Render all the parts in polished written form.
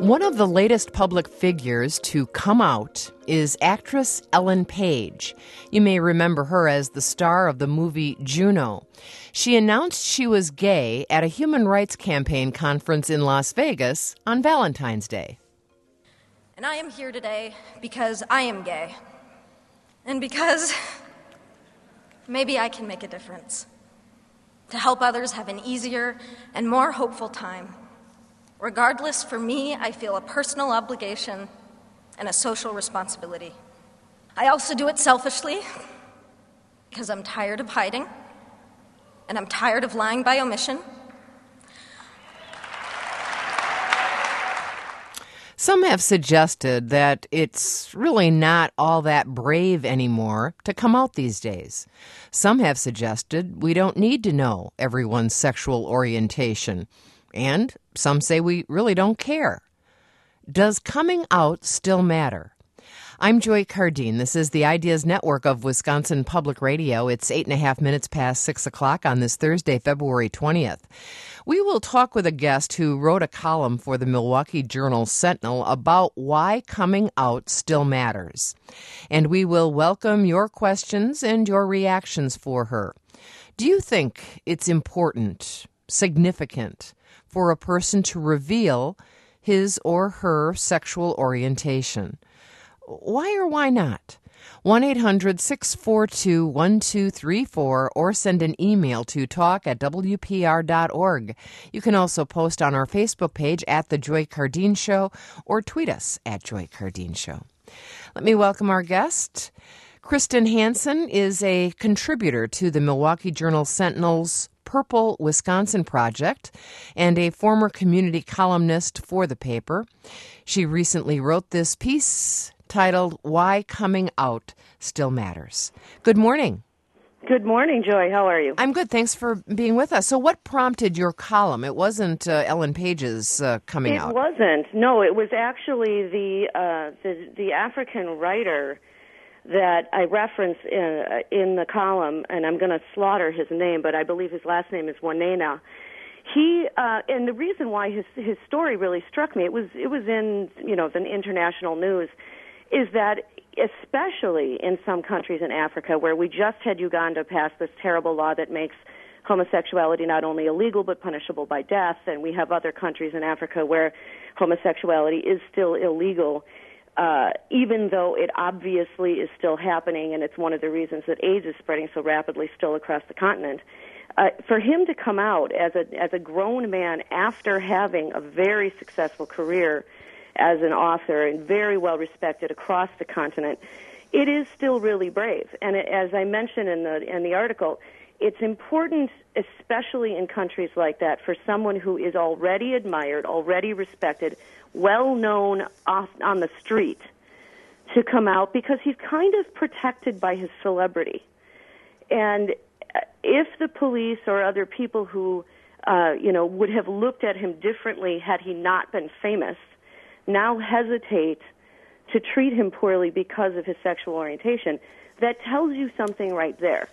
One of the latest public figures to come out is actress Ellen Page. You may remember her as the star of the movie Juno. She announced she was gay at a human rights campaign conference in Las Vegas on Valentine's Day. And I am here today because I am gay. And because maybe I can make a difference. To help others have an easier and more hopeful time. Regardless, for me, I feel a personal obligation and a social responsibility. I also do it selfishly because I'm tired of hiding and I'm tired of lying by omission. Some have suggested that it's really not all that brave anymore to come out these days. Some have suggested we don't need to know everyone's sexual orientation. And some say we really don't care. Does coming out still matter? I'm Joy Cardine. This is the Ideas Network of Wisconsin Public Radio. It's 8.5 minutes past 6 o'clock on this Thursday, February 20th. We will talk with a guest who wrote a column for the Milwaukee Journal-Sentinel about why coming out still matters. And we will welcome your questions and your reactions for her. Do you think it's important, significant, for a person to reveal his or her sexual orientation? Why or why not? 1-800-642-1234 or send an email to talk@wpr.org. You can also post on our Facebook page at The Joy Cardine Show or tweet us at Joy Cardine Show. Let me welcome our guest. Kristen Hansen is a contributor to the Milwaukee Journal-Sentinel's Purple Wisconsin Project and a former community columnist for the paper. She recently wrote this piece titled Why Coming Out Still Matters. Good morning. Good morning, Joy. How are you? I'm good. Thanks for being with us. So what prompted your column? It wasn't Ellen Page's coming out. It wasn't. No, it was actually the African writer that I reference in the column, and I'm going to slaughter his name, but I believe his last name is Wanena. He and the reason why his story really struck me, it was in the international news, is that especially in some countries in Africa where we just had Uganda pass this terrible law that makes homosexuality not only illegal but punishable by death, and we have other countries in Africa where homosexuality is still illegal. Even though it obviously is still happening, and it's one of the reasons that AIDS is spreading so rapidly still across the continent, for him to come out as a grown man after having a very successful career as an author and very well respected across the continent, it is still really brave. And as I mentioned in the article, it's important, especially in countries like that, for someone who is already admired, already respected, well-known on the street to come out because he's kind of protected by his celebrity. And if the police or other people who, would have looked at him differently had he not been famous, now hesitate to treat him poorly because of his sexual orientation, that tells you something right there.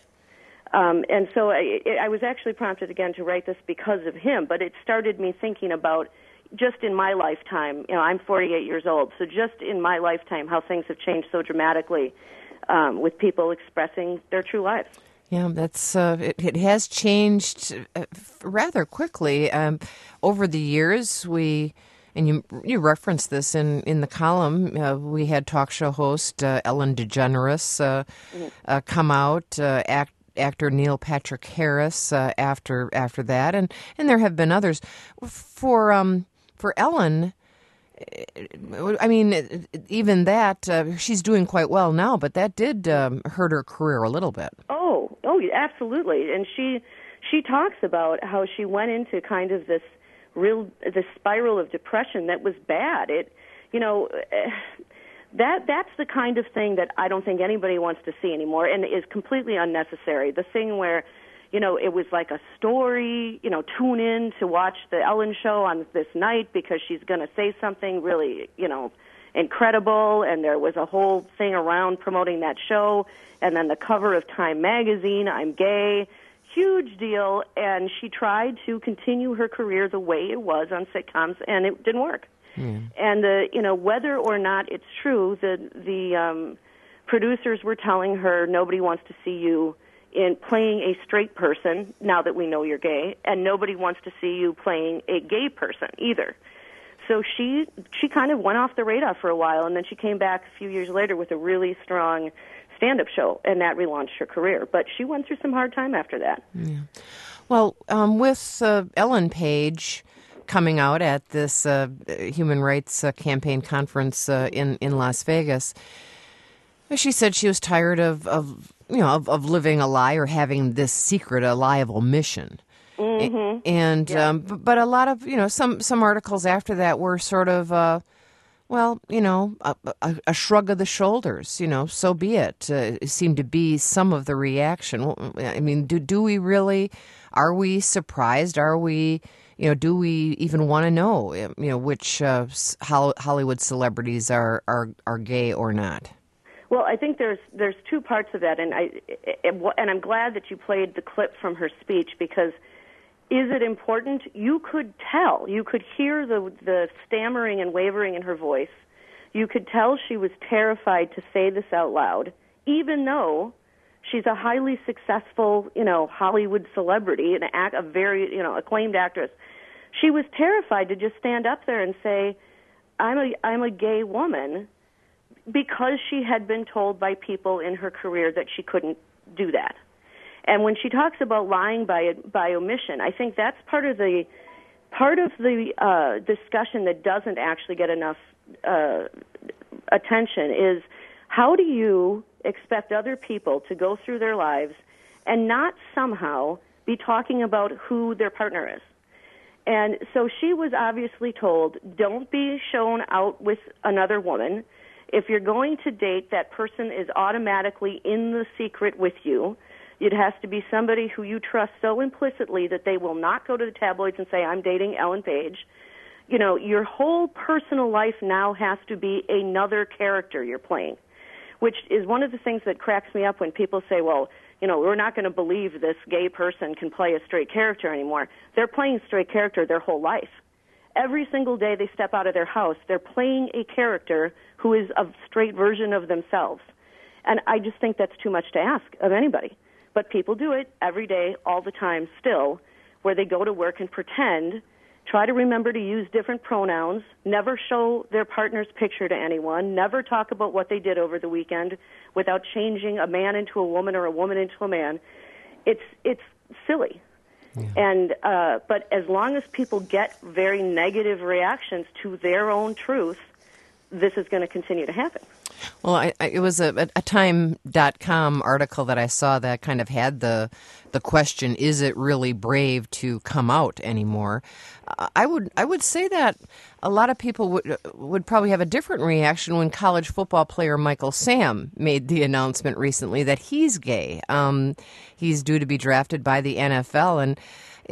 And so I was actually prompted again to write this because of him, but it started me thinking about just in my lifetime, I'm 48 years old, so just in my lifetime how things have changed so dramatically with people expressing their true lives. Yeah, that's it has changed rather quickly over the years. And you referenced this in the column. We had talk show host Ellen DeGeneres come out, actor Neil Patrick Harris after that, and there have been others. For Ellen, I mean, even that she's doing quite well now, but that did hurt her career a little bit. Oh, absolutely. And she talks about how she went into kind of this spiral of depression that was bad. That's the kind of thing that I don't think anybody wants to see anymore, and is completely unnecessary. The thing where, it was like a story, tune in to watch the Ellen show on this night because she's going to say something really, incredible, and there was a whole thing around promoting that show, and then the cover of Time magazine, I'm gay, huge deal, and she tried to continue her career the way it was on sitcoms, and it didn't work. And whether or not it's true, the producers were telling her nobody wants to see you in playing a straight person now that we know you're gay, and nobody wants to see you playing a gay person either. So she kind of went off the radar for a while, and then she came back a few years later with a really strong stand-up show, and that relaunched her career. But she went through some hard time after that. Yeah. Well, with Ellen Page coming out at this human rights campaign conference in Las Vegas, she said she was tired of living a lie or having this secret, a lie of omission. Mm-hmm. And but a lot of some articles after that were sort of a shrug of the shoulders. So be it. It seemed to be some of the reaction. I mean, do we really? Are we surprised? Are we? Do we even want to know? Which Hollywood celebrities are gay or not? Well, I think there's two parts of that, and I'm glad that you played the clip from her speech, because is it important? You could tell. You could hear the stammering and wavering in her voice. You could tell she was terrified to say this out loud, even though she's a highly successful, Hollywood celebrity, a very, acclaimed actress. She was terrified to just stand up there and say, I'm a gay woman, because she had been told by people in her career that she couldn't do that. And when she talks about lying by omission, I think that's part of the discussion that doesn't actually get enough attention. Is how do you expect other people to go through their lives and not somehow be talking about who their partner is? And so she was obviously told, don't be shown out with another woman. If you're going to date, that person is automatically in the secret with you. It has to be somebody who you trust so implicitly that they will not go to the tabloids and say, I'm dating Ellen Page. Your whole personal life now has to be another character you're playing, which is one of the things that cracks me up when people say, well, we're not going to believe this gay person can play a straight character anymore. They're playing a straight character their whole life. Every single day they step out of their house, they're playing a character who is a straight version of themselves. And I just think that's too much to ask of anybody. But people do it every day, all the time still, where they go to work and pretend, try to remember to use different pronouns, never show their partner's picture to anyone, never talk about what they did over the weekend without changing a man into a woman or a woman into a man. It's silly. Yeah. And but as long as people get very negative reactions to their own truth, this is going to continue to happen. Well, it was a Time.com article that I saw that kind of had the question, is it really brave to come out anymore? I would say that a lot of people would probably have a different reaction when college football player Michael Sam made the announcement recently that he's gay. He's due to be drafted by the NFL, and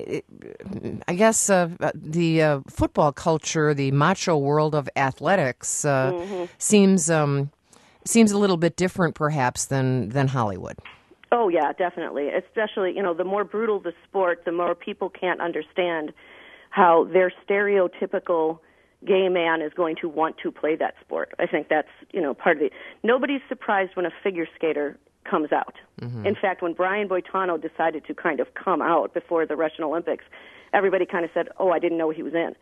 I guess the football culture, the macho world of athletics, seems a little bit different, perhaps, than Hollywood. Oh yeah, definitely. Especially, the more brutal the sport, the more people can't understand how their stereotypical gay man is going to want to play that sport. I think that's part of it. Nobody's surprised when a figure skater comes out. Mm-hmm. In fact, when Brian Boitano decided to kind of come out before the Russian Olympics, everybody kind of said, "Oh, I didn't know he was in."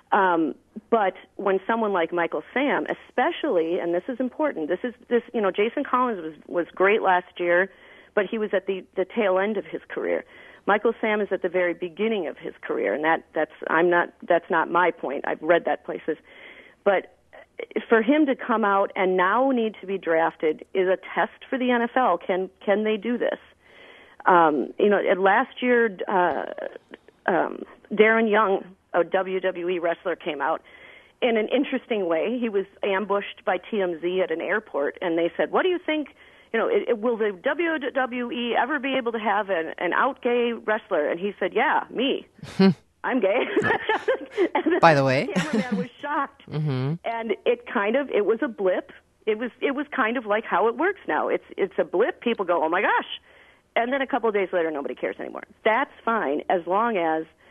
But when someone like Michael Sam, especially, and this is important, Jason Collins was great last year, but he was at the tail end of his career. Michael Sam is at the very beginning of his career, and that's not my point. I've read that places, but for him to come out and now need to be drafted is a test for the NFL. Can they do this? Last year, Darren Young, a WWE wrestler, came out in an interesting way. He was ambushed by TMZ at an airport, and they said, "What do you think? Will the WWE ever be able to have an out gay wrestler?" And he said, "Yeah, me." I'm gay. By the way, the cameraman was shocked, and it was a blip. It was kind of like how it works now. It's a blip. People go, "Oh my gosh," and then a couple of days later, nobody cares anymore. That's fine as long as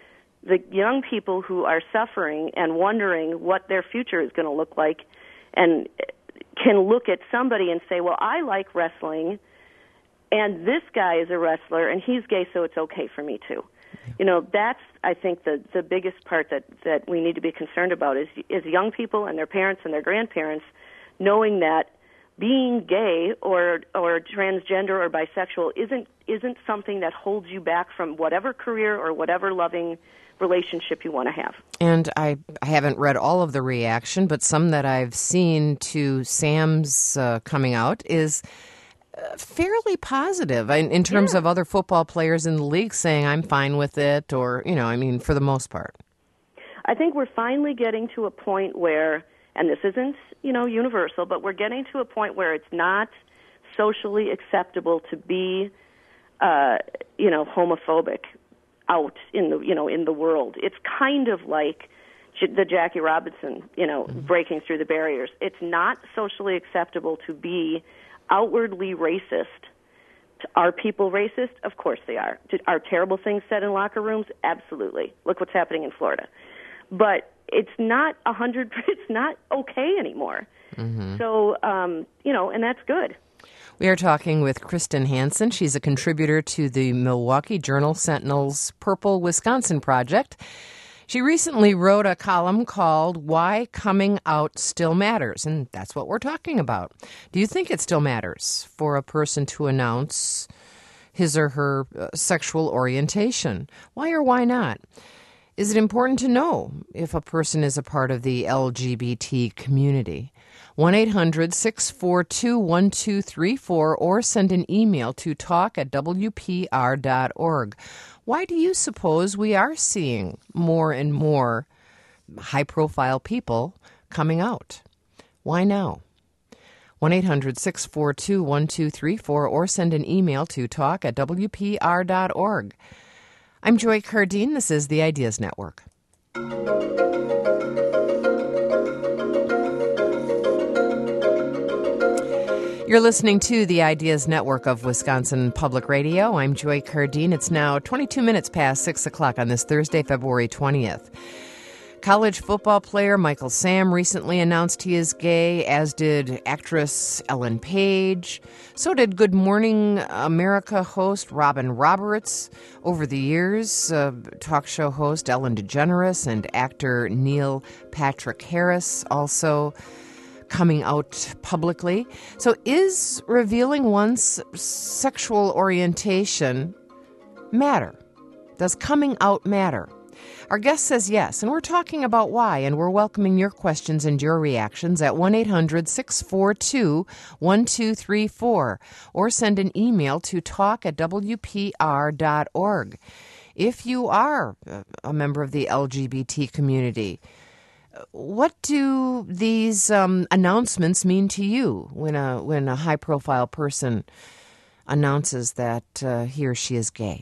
the young people who are suffering and wondering what their future is going to look like, and can look at somebody and say, well, I like wrestling, and this guy is a wrestler, and he's gay, so it's okay for me too. That's, I think, the biggest part that we need to be concerned about is young people and their parents and their grandparents knowing that being gay or transgender or bisexual isn't something that holds you back from whatever career or whatever loving relationship you want to have. And I haven't read all of the reaction, but some that I've seen to Sam's coming out is fairly positive in terms of other football players in the league saying, I'm fine with it, or, for the most part. I think we're finally getting to a point where, and this isn't, universal, but we're getting to a point where it's not socially acceptable to be, homophobic out in the world. It's kind of like the Jackie Robinson, breaking through the barriers. It's not socially acceptable to be outwardly racist. Are people racist? Of course they are. Are terrible things said in locker rooms? Absolutely. Look what's happening in Florida. But it's not it's not okay anymore. Mm-hmm. So, and that's good. We are talking with Kristen Hansen. She's a contributor to the Milwaukee Journal-Sentinel's Purple Wisconsin Project. She recently wrote a column called Why Coming Out Still Matters, and that's what we're talking about. Do you think it still matters for a person to announce his or her sexual orientation? Why or why not? Is it important to know if a person is a part of the LGBT community? 1-800-642-1234 or send an email to talk@wpr.org. Why do you suppose we are seeing more and more high-profile people coming out? Why now? 1-800-642-1234 or send an email to talk@wpr.org. I'm Joy Cardine. This is the Ideas Network. You're listening to the Ideas Network of Wisconsin Public Radio. I'm Joy Cardine. It's now 22 minutes past 6 o'clock on this Thursday, February 20th. College football player Michael Sam recently announced he is gay, as did actress Ellen Page. So did Good Morning America host Robin Roberts. Over the years, talk show host Ellen DeGeneres and actor Neil Patrick Harris also coming out publicly. So is revealing one's sexual orientation matter? Does coming out matter? Our guest says yes, and we're talking about why, and we're welcoming your questions and your reactions at 1-800-642-1234 or send an email to talk@wpr.org. If you are a member of the LGBT community, what do these announcements mean to you when a high-profile person announces that he or she is gay?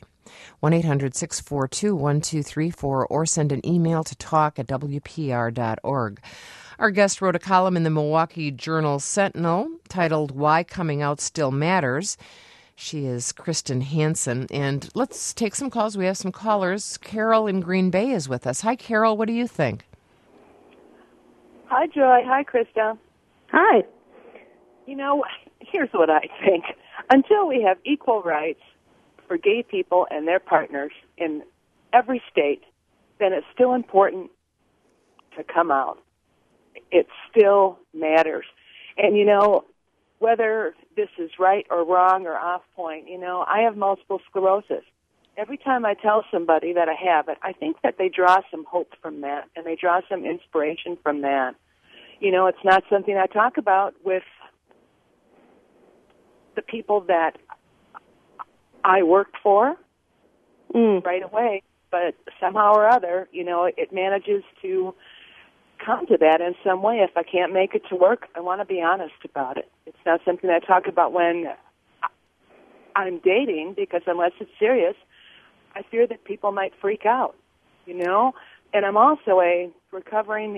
1-800-642-1234 or send an email to talk@wpr.org. Our guest wrote a column in the Milwaukee Journal-Sentinel titled Why Coming Out Still Matters. She is Kristen Hansen. And let's take some calls. We have some callers. Carol in Green Bay is with us. Hi, Carol. What do you think? Hi, Joy. Hi, Krista. Hi. Here's what I think. Until we have equal rights for gay people and their partners in every state, then it's still important to come out. It still matters. And, whether this is right or wrong or off point, I have multiple sclerosis. Every time I tell somebody that I have it, I think that they draw some hope from that, and they draw some inspiration from that. It's not something I talk about with the people that I worked for right away, but somehow or other, it manages to come to that in some way. If I can't make it to work, I want to be honest about it. It's not something I talk about when I'm dating, because unless it's serious, I fear that people might freak out, And I'm also a recovering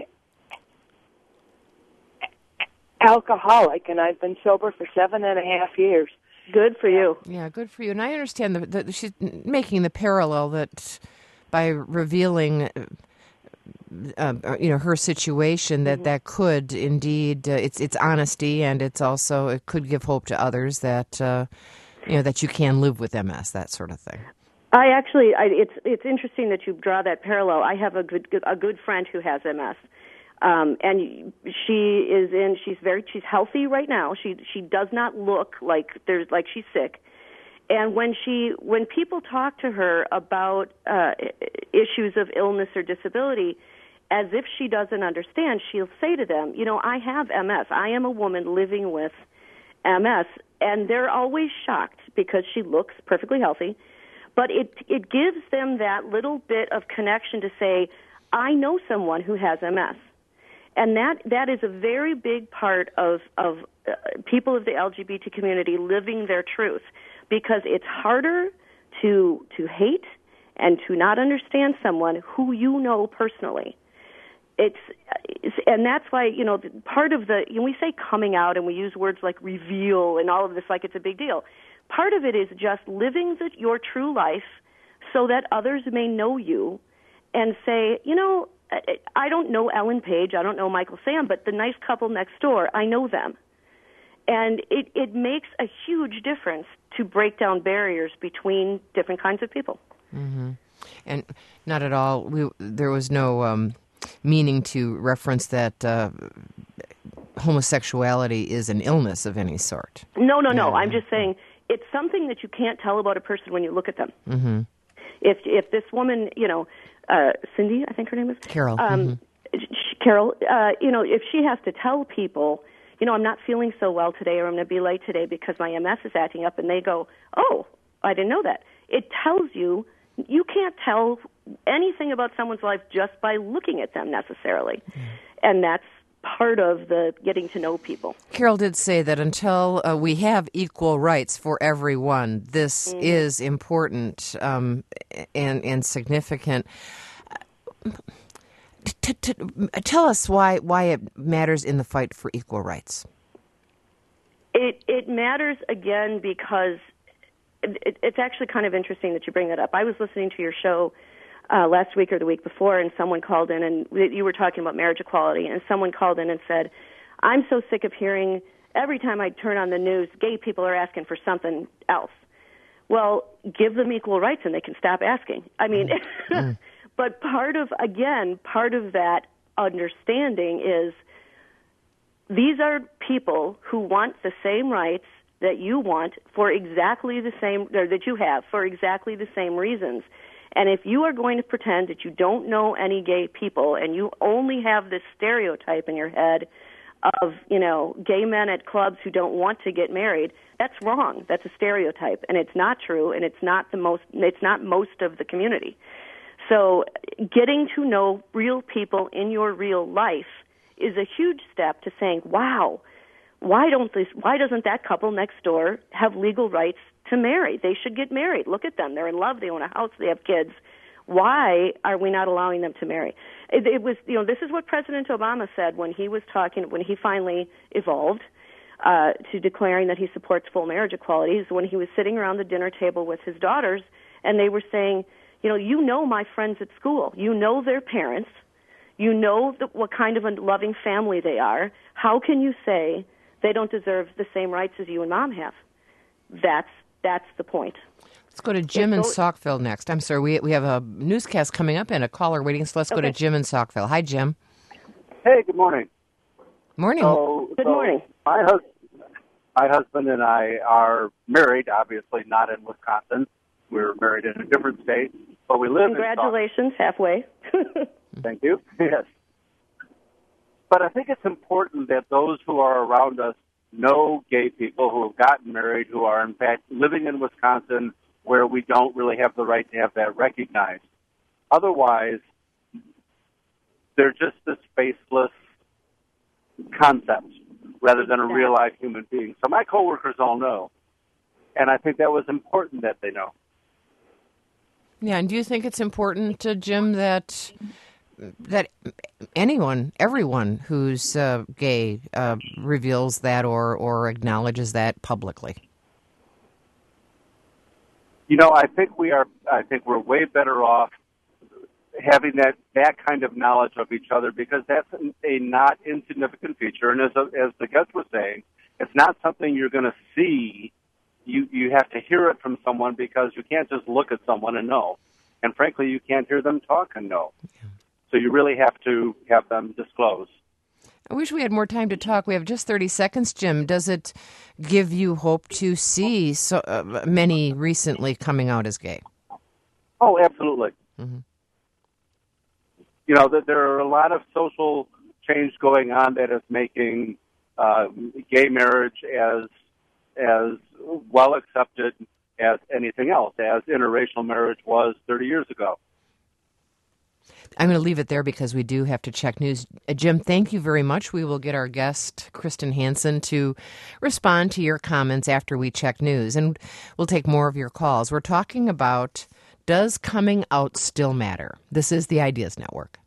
alcoholic, and I've been sober for 7.5 years. Good for you. Yeah, good for you. And I understand that she's making the parallel that by revealing her situation, that could indeed, it's honesty, and it's also, it could give hope to others that that you can live with MS, that sort of thing. It's interesting that you draw that parallel. I have a good friend who has MS, and she's healthy right now. She does not look like she's sick. And when people talk to her about issues of illness or disability, as if she doesn't understand, she'll say to them, I have MS. I am a woman living with MS. And they're always shocked because she looks perfectly healthy. But it gives them that little bit of connection to say, I know someone who has MS. And that is a very big part of people of the LGBT community living their truth, because it's harder to hate and to not understand someone who you know personally. And that's why, part of when we say coming out and we use words like reveal and all of this like it's a big deal, part of it is just living your true life so that others may know you and say, I don't know Ellen Page, I don't know Michael Sam, but the nice couple next door, I know them. And it makes a huge difference to break down barriers between different kinds of people. Mm-hmm. And not at all, there was no meaning to reference that homosexuality is an illness of any sort. No. I'm just saying it's something that you can't tell about a person when you look at them. Mm-hmm. If this woman, Cindy, I think her name is Carol. Carol, if she has to tell people, I'm not feeling so well today, or I'm going to be late today because my MS is acting up, and they go, oh, I didn't know that. It tells you can't tell anything about someone's life just by looking at them necessarily. And that's part of the getting to know people. Carol did say that until we have equal rights for everyone, this is important and significant. Tell us why it matters in the fight for equal rights. It matters, again, because it's actually kind of interesting that you bring that up. I was listening to your show last week or the week before, and someone called in, and you were talking about marriage equality, and someone called in and said, I'm so sick of hearing every time I turn on the news, gay people are asking for something else. Well, give them equal rights and they can stop asking. I mean, but part of that understanding is these are people who want the same rights that you want for exactly the same, or that you have for exactly the same reasons. And if you are going to pretend that you don't know any gay people and you only have this stereotype in your head of, gay men at clubs who don't want to get married, that's wrong. That's a stereotype, and it's not true, and it's not most of the community. So getting to know real people in your real life is a huge step to saying, wow, why doesn't that couple next door have legal rights to marry? They should get married. Look at them. They're in love. They own a house. They have kids. Why are we not allowing them to marry? It was, this is what President Obama said when he finally evolved to declaring that he supports full marriage equality, is when he was sitting around the dinner table with his daughters, and they were saying, my friends at school. You know their parents. You know what kind of a loving family they are. How can you say they don't deserve the same rights as you and Mom have? That's the point. Let's go to Jim in Saukville next. I'm sorry, we have a newscast coming up and a caller waiting, so let's go to Jim in Saukville. Hi, Jim. Hey, good morning. Morning. Good morning. My husband and I are married, obviously not in Wisconsin. We're married in a different state, but we live Congratulations, halfway. Thank you. Yes. But I think it's important that those who are around us know gay people who have gotten married, who are, in fact, living in Wisconsin, where we don't really have the right to have that recognized. Otherwise, they're just this faceless concept rather than a real life human being. So my coworkers all know, and I think that was important that they know. Yeah, and do you think it's important, Jim, that everyone who's gay reveals that or acknowledges that publicly? I think we're way better off having that kind of knowledge of each other, because that's a not insignificant feature. And as the guest was saying, it's not something you're going to see. You have to hear it from someone, because you can't just look at someone and know. And frankly, you can't hear them talk and know. Yeah. So you really have to have them disclose. I wish we had more time to talk. We have just 30 seconds, Jim. Does it give you hope to see many recently coming out as gay? Oh, absolutely. Mm-hmm. You know, that there are a lot of social change going on that is making gay marriage as well accepted as anything else, as interracial marriage was 30 years ago. I'm going to leave it there because we do have to check news. Jim, thank you very much. We will get our guest, Kristen Hansen, to respond to your comments after we check news, and we'll take more of your calls. We're talking about, does coming out still matter? This is the Ideas Network.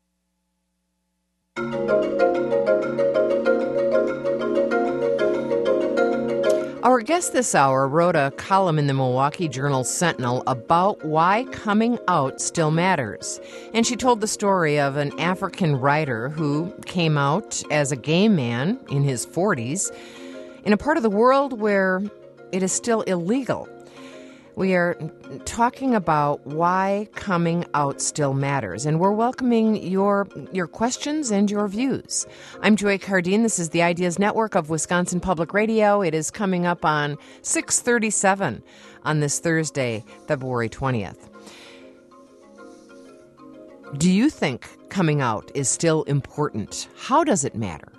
Our guest this hour wrote a column in the Milwaukee Journal-Sentinel about why coming out still matters. And she told the story of an African writer who came out as a gay man in his 40s in a part of the world where it is still illegal. We are talking about why coming out still matters, and we're welcoming your questions and your views. I'm Joy Cardine. This is the Ideas Network of Wisconsin Public Radio. It is coming up on 6:37 on this Thursday, February 20th. Do you think coming out is still important? How does it matter?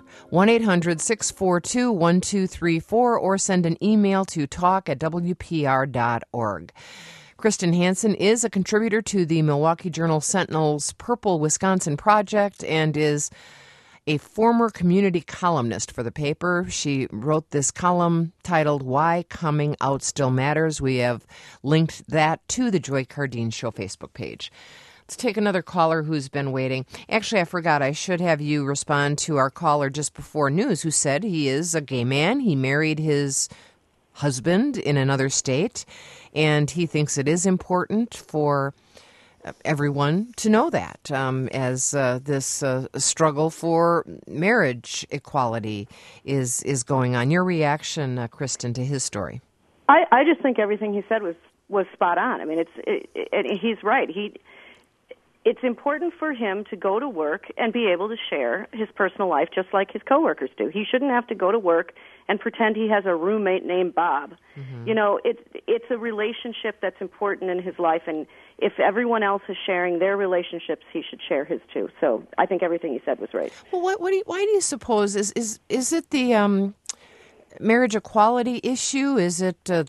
1-800-642-1234 or send an email to talk@wpr.org. Kristen Hansen is a contributor to the Milwaukee Journal-Sentinel's Purple Wisconsin Project and is a former community columnist for the paper. She wrote this column titled Why Coming Out Still Matters. We have linked that to the Joy Cardine Show Facebook page. Let's take another caller who's been waiting. Actually, I forgot. I should have you respond to our caller just before news who said he is a gay man. He married his husband in another state, and he thinks it is important for everyone to know that as this struggle for marriage equality is going on. Your reaction, Kristen, to his story? I just think everything he said was spot on. I mean, he's right. It's important for him to go to work and be able to share his personal life just like his coworkers do. He shouldn't have to go to work and pretend he has a roommate named Bob. Mm-hmm. You know, it's a relationship that's important in his life, and if everyone else is sharing their relationships, he should share his too. So I think everything he said was right. Well, why do you suppose is it the marriage equality issue? Is it the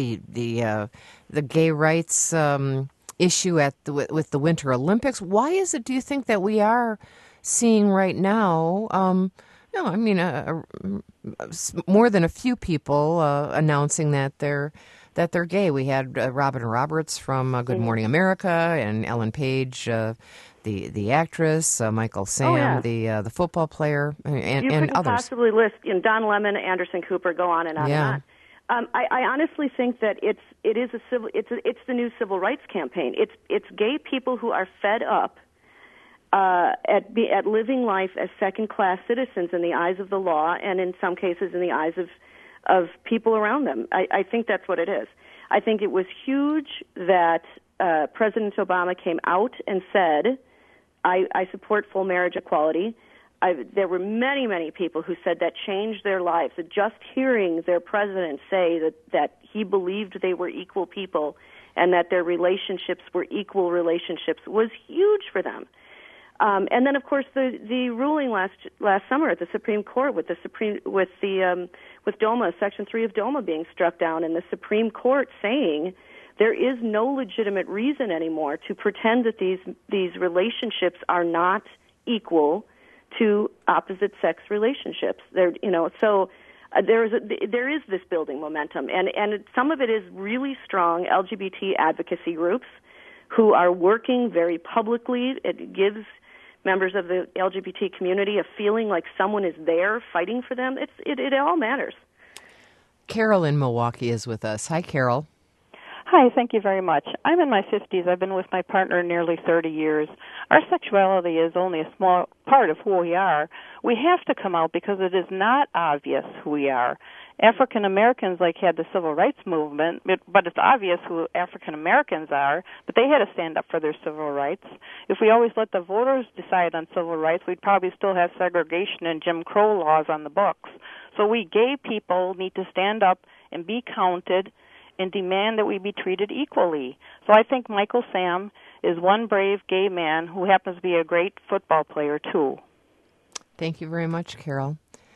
gay rights issue with the Winter Olympics? Why is it, do you think, that we are seeing right now, more than a few people announcing that they're gay? We had Robin Roberts from Good Morning America, and Ellen Page, the actress, Michael Sam, the football player, and you couldn't others. Possibly list Don Lemon, Anderson Cooper, go on and on and on. I honestly think that it's the new civil rights campaign. It's gay people who are fed up at living life as second-class citizens in the eyes of the law, and in some cases in the eyes of people around them. I think that's what it is. I think it was huge that President Obama came out and said, I support full marriage equality. There were many, many people who said that changed their lives. Just hearing their president say that he believed they were equal people and that their relationships were equal relationships was huge for them. And then, of course, the ruling last summer at the Supreme Court with DOMA, Section 3 of DOMA being struck down, and the Supreme Court saying there is no legitimate reason anymore to pretend that these relationships are not equal to opposite sex relationships. There is this building momentum, and some of it is really strong LGBT advocacy groups who are working very publicly. It gives members of the LGBT community a feeling like someone is there fighting for them. It all matters. Carol in Milwaukee is with us. Hi, Carol. Hi, thank you very much. I'm in my 50s. I've been with my partner nearly 30 years. Our sexuality is only a small part of who we are. We have to come out because it is not obvious who we are. African Americans had the civil rights movement, but it's obvious who African Americans are, but they had to stand up for their civil rights. If we always let the voters decide on civil rights, we'd probably still have segregation and Jim Crow laws on the books. So we gay people need to stand up and be counted and demand that we be treated equally. So I think Michael Sam is one brave gay man who happens to be a great football player, too. Thank you very much, Carol.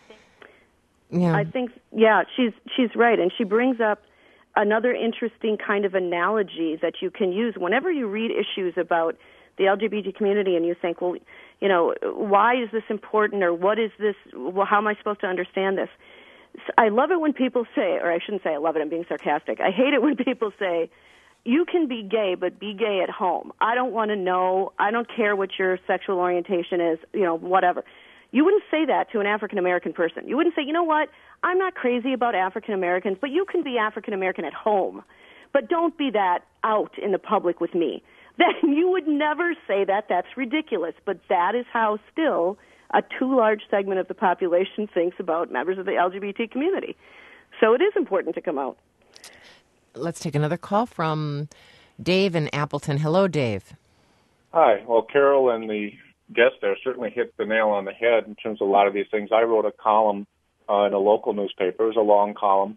Yeah. I think, she's right. And she brings up another interesting kind of analogy that you can use whenever you read issues about the LGBT community and you think, well, why is this important, or what is this, well, how am I supposed to understand this? I love it when people say, or I shouldn't say I love it, I'm being sarcastic. I hate it when people say, you can be gay, but be gay at home. I don't want to know. I don't care what your sexual orientation is, whatever. You wouldn't say that to an African American person. You wouldn't say, you know what, I'm not crazy about African Americans, but you can be African American at home. But don't be that out in the public with me. Then you would never say that. That's ridiculous. But that is how still a too large segment of the population thinks about members of the LGBT community. So it is important to come out. Let's take another call from Dave in Appleton. Hello, Dave. Hi. Well, Carol and the guest there certainly hit the nail on the head in terms of a lot of these things. I wrote a column in a local newspaper. It was a long column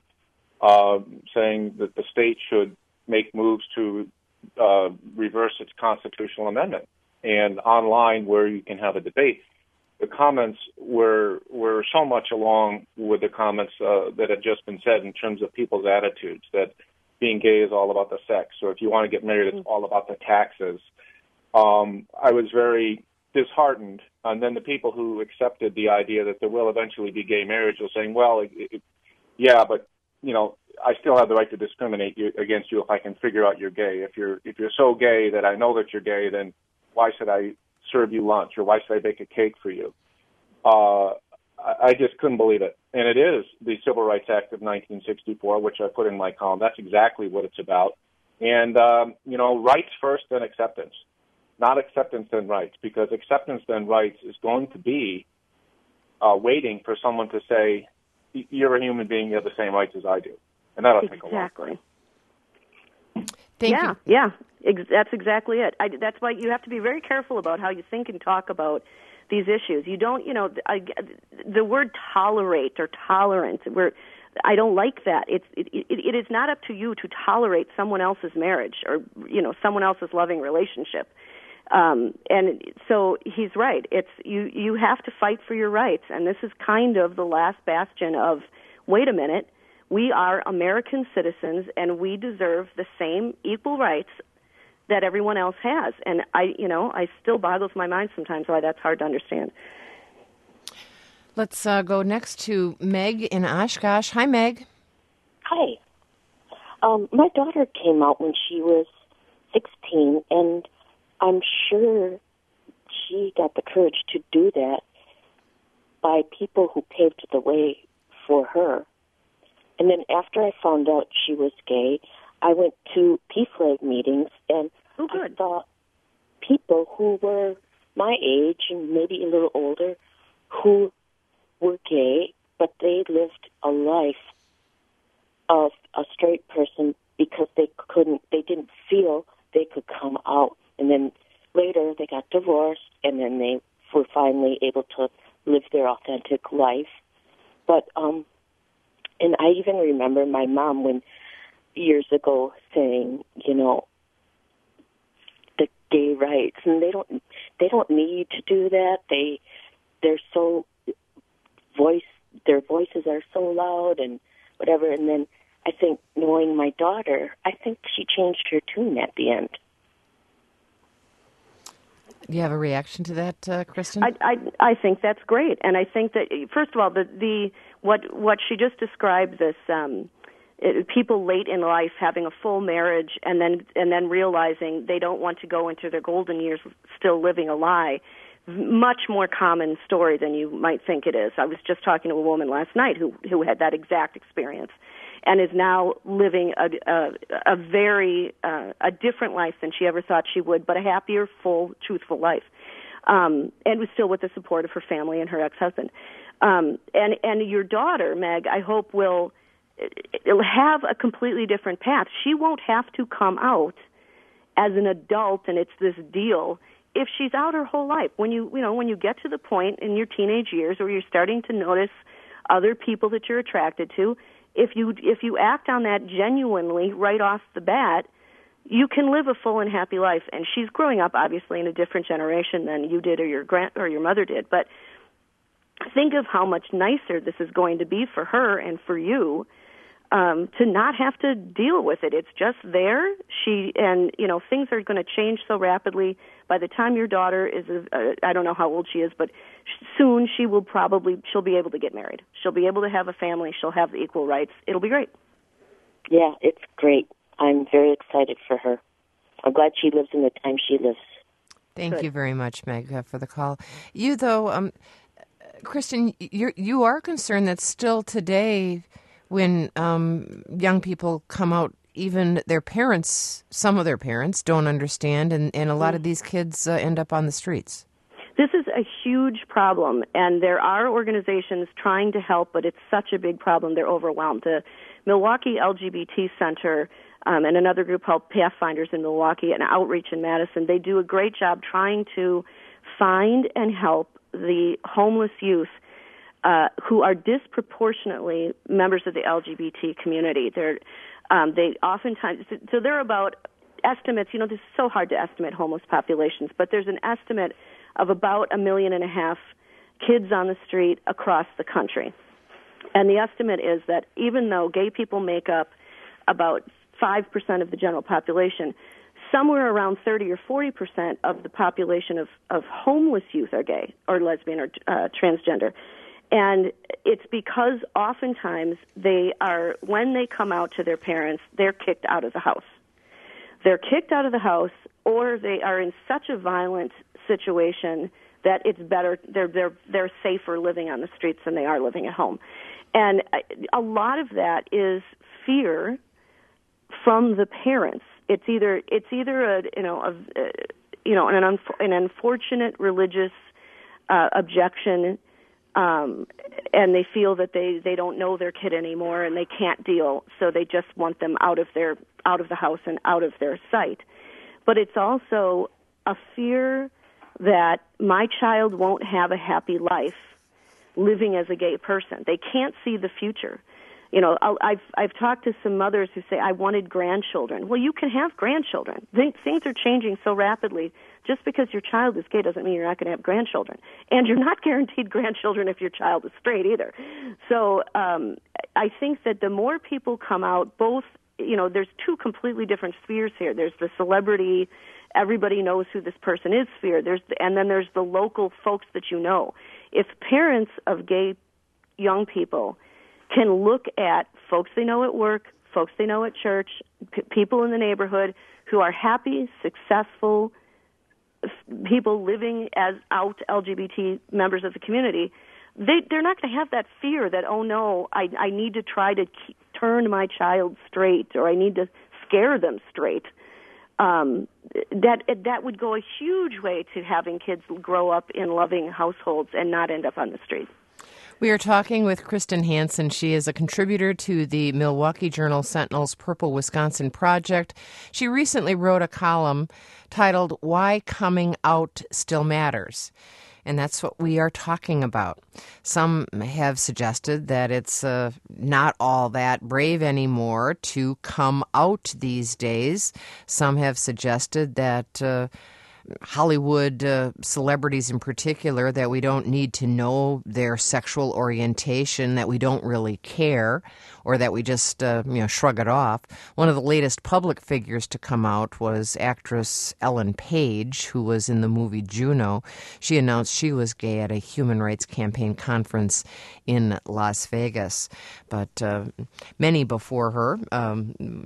saying that the state should make moves to reverse its constitutional amendment. And online, where you can have a debate, the comments were so much along with the comments that had just been said in terms of people's attitudes, that being gay is all about the sex, or if you want to get married, it's all about the taxes. I was very disheartened. And then the people who accepted the idea that there will eventually be gay marriage were saying, well, but, I still have the right to discriminate against you if I can figure out you're gay. If you're so gay that I know that you're gay, then why should I serve you lunch, or why should I bake a cake for you? I just couldn't believe it. And it is the Civil Rights Act of 1964, which I put in my column. That's exactly what it's about. And, rights first, then acceptance. Not acceptance, then rights, because acceptance, then rights is going to be waiting for someone to say, you're a human being, you have the same rights as I do. And that'll take a while. Exactly. Thank you. Yeah, that's exactly it. That's why you have to be very careful about how you think and talk about these issues. You don't, the word tolerate or tolerance, I don't like that. It is not up to you to tolerate someone else's marriage or, someone else's loving relationship. And so he's right. It's you have to fight for your rights, and this is kind of the last bastion of, wait a minute, we are American citizens, and we deserve the same equal rights that everyone else has. And I still boggles my mind sometimes why that's hard to understand. Let's go next to Meg in Oshkosh. Hi, Meg. Hi. My daughter came out when she was 16, and I'm sure she got the courage to do that by people who paved the way for her. And then after I found out she was gay, I went to PFLAG meetings, and I saw people who were my age and maybe a little older who were gay, but they lived a life of a straight person because they didn't feel they could come out. And then later they got divorced, and then they were finally able to live their authentic life. But and I even remember my mom years ago saying, the gay rights, and they don't need to do that. Their voices are so loud and whatever. And then I think, knowing my daughter, I think she changed her tune at the end. Do you have a reaction to that, Kristen? I think that's great, and I think that first of all, what she just described, this people late in life having a full marriage and then realizing they don't want to go into their golden years still living a lie. Much more common story than you might think it is. I was just talking to a woman last night who had that exact experience. and is now living a very a different life than she ever thought she would, but a happier, full, truthful life, and was still with the support of her family and her ex-husband. And your daughter, Meg, I hope will have a completely different path. She won't have to come out as an adult, and it's this deal. If she's out her whole life, when you get to the point in your teenage years where you're starting to notice other people that you're attracted to, if you act on that genuinely right off the bat, you can live a full and happy life. And she's growing up obviously in a different generation than you did or your mother did. But think of how much nicer this is going to be for her and for you. To not have to deal with it. It's just there. Things are going to change so rapidly. By the time your daughter is, I don't know how old she is, but soon she'll be able to get married. She'll be able to have a family. She'll have the equal rights. It'll be great. Yeah, it's great. I'm very excited for her. I'm glad she lives in the time she lives. Thank you very much, Meg, for the call. You, though, Kristen, you are concerned that still today, when young people come out, even some of their parents don't understand, and a lot of these kids end up on the streets. This is a huge problem, and there are organizations trying to help, but it's such a big problem, they're overwhelmed. The Milwaukee LGBT Center and another group called Pathfinders in Milwaukee and Outreach in Madison, they do a great job trying to find and help the homeless youth who are disproportionately members of the LGBT community. They oftentimes, so they're about estimates, this is so hard to estimate homeless populations, but there's an estimate of about 1.5 million kids on the street across the country. And the estimate is that even though gay people make up about 5% of the general population, somewhere around 30 or 40% of the population of homeless youth are gay or lesbian or transgender. And it's because oftentimes when they come out to their parents, they're kicked out of the house. They're kicked out of the house, or they are in such a violent situation that it's better, they're safer living on the streets than they are living at home. And a lot of that is fear from the parents. It's either an unfortunate religious objection, and they feel that they don't know their kid anymore and they can't deal, so they just want them out of the house and out of their sight. But it's also a fear that my child won't have a happy life living as a gay person. They can't see the future. I've talked to some mothers who say, I wanted grandchildren. Well, you can have grandchildren. Things are changing so rapidly. Just because your child is gay doesn't mean you're not going to have grandchildren. And you're not guaranteed grandchildren if your child is straight either. So I think that the more people come out, both, there's two completely different spheres here. There's the celebrity, everybody knows who this person is sphere. And then there's the local folks that you know. If parents of gay young people can look at folks they know at work, folks they know at church, people in the neighborhood who are happy, successful people living as out LGBT members of the community, they're not going to have that fear that, oh no, I need to try to turn my child straight, or I need to scare them straight. That would go a huge way to having kids grow up in loving households and not end up on the street. We are talking with Kristen Hansen. She is a contributor to the Milwaukee Journal Sentinel's Purple Wisconsin Project. She recently wrote a column titled Why Coming Out Still Matters. And that's what we are talking about. Some have suggested that it's not all that brave anymore to come out these days. Some have suggested that Hollywood celebrities in particular, that we don't need to know their sexual orientation, that we don't really care, or that we just shrug it off. One of the latest public figures to come out was actress Ellen Page, who was in the movie Juno. She announced she was gay at a human rights campaign conference in Las Vegas. But many before her,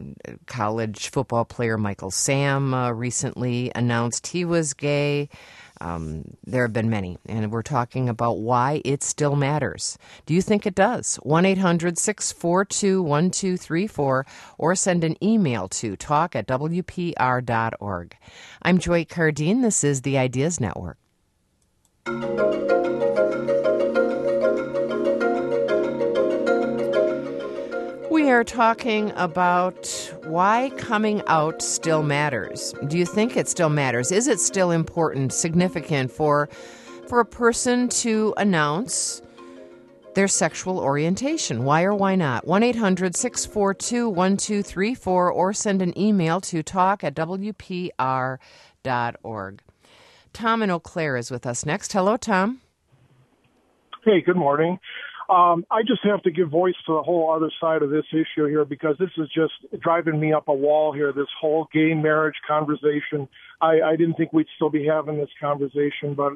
college football player Michael Sam recently announced he was gay. There have been many, and we're talking about why it still matters. Do you think it does? 1-800-642-1234 or send an email to talk@wpr.org. I'm Joy Cardine. This is the Ideas Network. We are talking about why coming out still matters. Do you think it still matters? Is it still important, significant for a person to announce their sexual orientation? Why or why not? 1-800-642-1234 or send an email to talk@wpr.org. Tom in Eau Claire is with us next. Hello, Tom. Hey, good morning. I just have to give voice to the whole other side of this issue here because this is just driving me up a wall here, this whole gay marriage conversation. I didn't think we'd still be having this conversation, but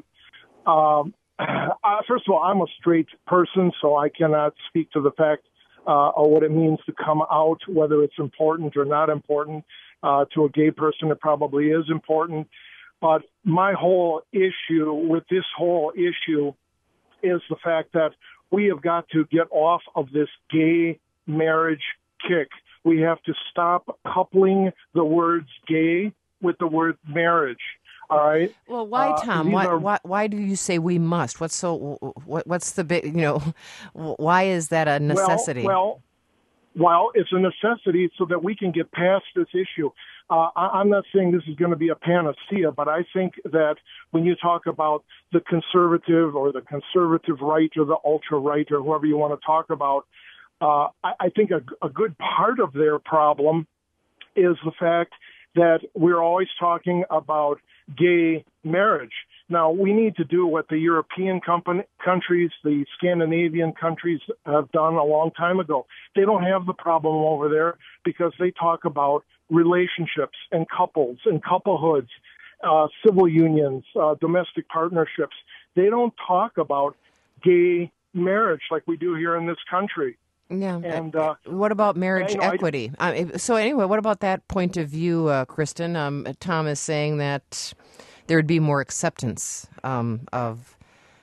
first of all, I'm a straight person, so I cannot speak to the fact or what it means to come out, whether it's important or not important. To a gay person, it probably is important. But my whole issue with this whole issue is the fact that we have got to get off of this gay marriage kick. We have to stop coupling the words gay with the word marriage. All right. Well, why, Tom? Why do you say we must? What's the big? Why is that a necessity? Well, it's a necessity so that we can get past this issue. I'm not saying this is going to be a panacea, but I think that when you talk about the conservative or the conservative right or the ultra right or whoever you want to talk about, I think a good part of their problem is the fact that we're always talking about gay marriage. Now, we need to do what the European countries, the Scandinavian countries have done a long time ago. They don't have the problem over there because they talk about relationships and couples and couplehoods, civil unions, domestic partnerships. They don't talk about gay marriage like we do here in this country. Yeah. And what about marriage equity? So anyway, what about that point of view, Kristen? Tom is saying that there would be more acceptance of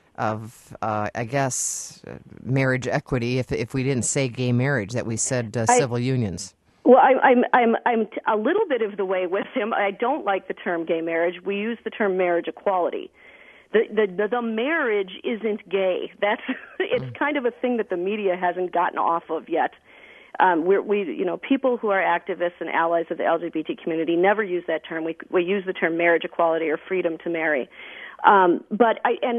I guess, marriage equity if we didn't say gay marriage, that we said civil unions. Well, I'm a little bit of the way with him. I don't like the term gay marriage. We use the term marriage equality. The marriage isn't gay. It's kind of a thing that the media hasn't gotten off of yet. People who are activists and allies of the LGBT community never use that term. We use the term marriage equality or freedom to marry. But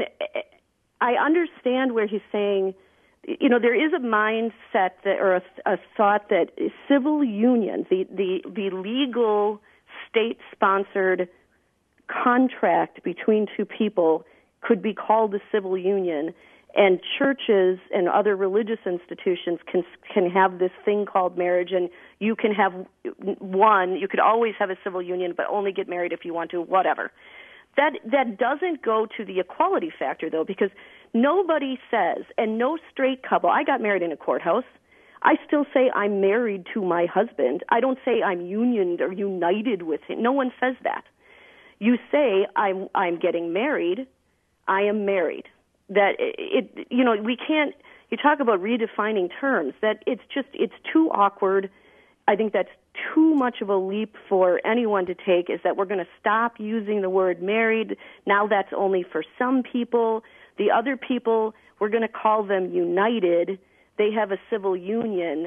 I understand where he's saying, there is a mindset or a thought that civil unions, the legal state-sponsored contract between two people, could be called a civil union, and churches and other religious institutions can have this thing called marriage, and you can have one. You could always have a civil union, but only get married if you want to, whatever. That doesn't go to the equality factor, though, because nobody says, and no straight couple, I got married in a courthouse. I still say I'm married to my husband. I don't say I'm unioned or united with him. No one says that. You say I'm getting married. I am married. That we can't. You talk about redefining terms. That it's too awkward. I think that's too much of a leap for anyone to take. Is that we're going to stop using the word married? Now that's only for some people. The other people, we're going to call them united. They have a civil union.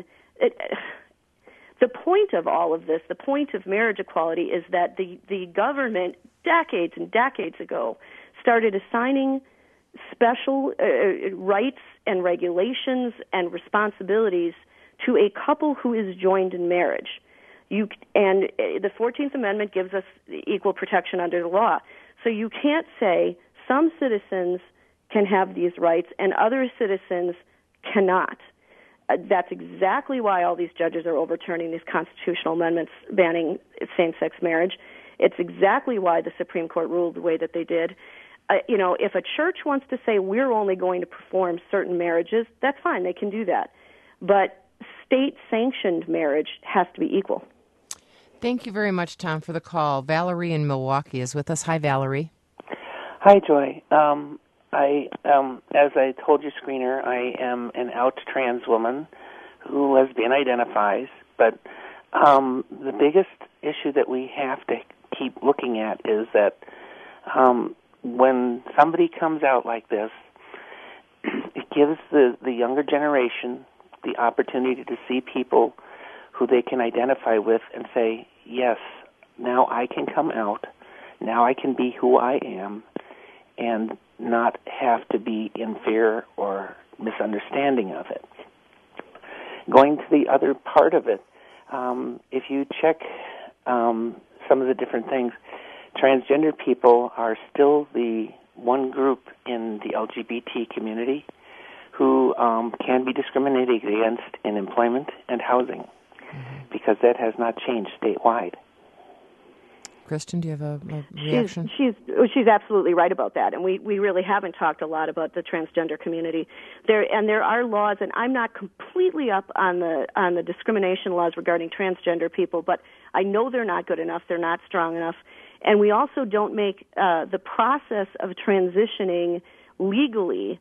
The point of all of this, the point of marriage equality, is that the government, decades and decades ago, started assigning special rights and regulations and responsibilities to a couple who is joined in marriage. And the 14th Amendment gives us equal protection under the law. So you can't say some citizens can have these rights and other citizens cannot. That's exactly why all these judges are overturning these constitutional amendments banning same-sex marriage. It's exactly why the Supreme Court ruled the way that they did. If a church wants to say we're only going to perform certain marriages, that's fine. They can do that. But state-sanctioned marriage has to be equal. Thank you very much, Tom, for the call. Valerie in Milwaukee is with us. Hi, Valerie. Hi, Joy. As I told your screener, I am an out trans woman who lesbian identifies, but the biggest issue that we have to keep looking at is that when somebody comes out like this, it gives the younger generation the opportunity to see people who they can identify with and say, yes, now I can come out, now I can be who I am, and not have to be in fear or misunderstanding of it. Going to the other part of it, if you check some of the different things, transgender people are still the one group in the LGBT community who can be discriminated against in employment and housing, because that has not changed statewide. Kristen, do you have a reaction? She's absolutely right about that, and we really haven't talked a lot about the transgender community. There are laws, and I'm not completely up on the discrimination laws regarding transgender people, but I know they're not good enough, they're not strong enough, and we also don't make the process of transitioning legally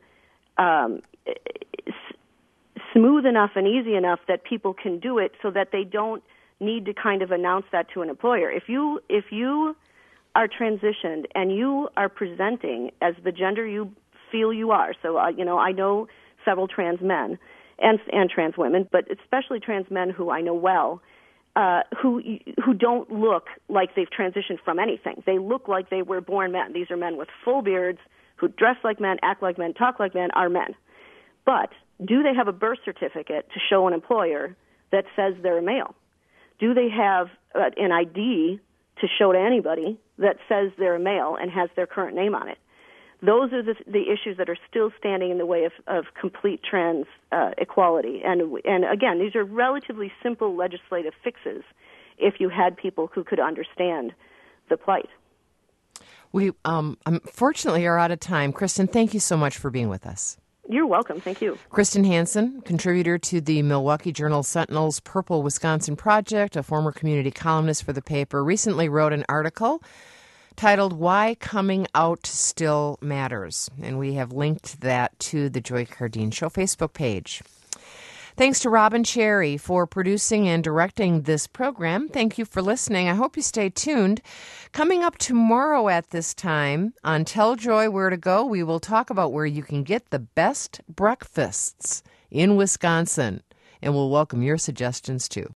smooth enough and easy enough that people can do it so that they don't need to kind of announce that to an employer. If you are transitioned and you are presenting as the gender you feel you are, so I know several trans men and trans women, but especially trans men who I know well, who don't look like they've transitioned from anything. They look like they were born men. These are men with full beards who dress like men, act like men, talk like men, are men. But do they have a birth certificate to show an employer that says they're a male? Do they have an ID to show to anybody that says they're a male and has their current name on it? Those are the issues that are still standing in the way of complete trans equality. And again, these are relatively simple legislative fixes if you had people who could understand the plight. We unfortunately are out of time. Kristen, thank you so much for being with us. You're welcome. Thank you. Kristen Hansen, contributor to the Milwaukee Journal Sentinel's Purple Wisconsin Project, a former community columnist for the paper, recently wrote an article titled Why Coming Out Still Matters. And we have linked that to the Joy Cardine Show Facebook page. Thanks to Robin Cherry for producing and directing this program. Thank you for listening. I hope you stay tuned. Coming up tomorrow at this time on Tell Joy Where to Go, we will talk about where you can get the best breakfasts in Wisconsin. And we'll welcome your suggestions too.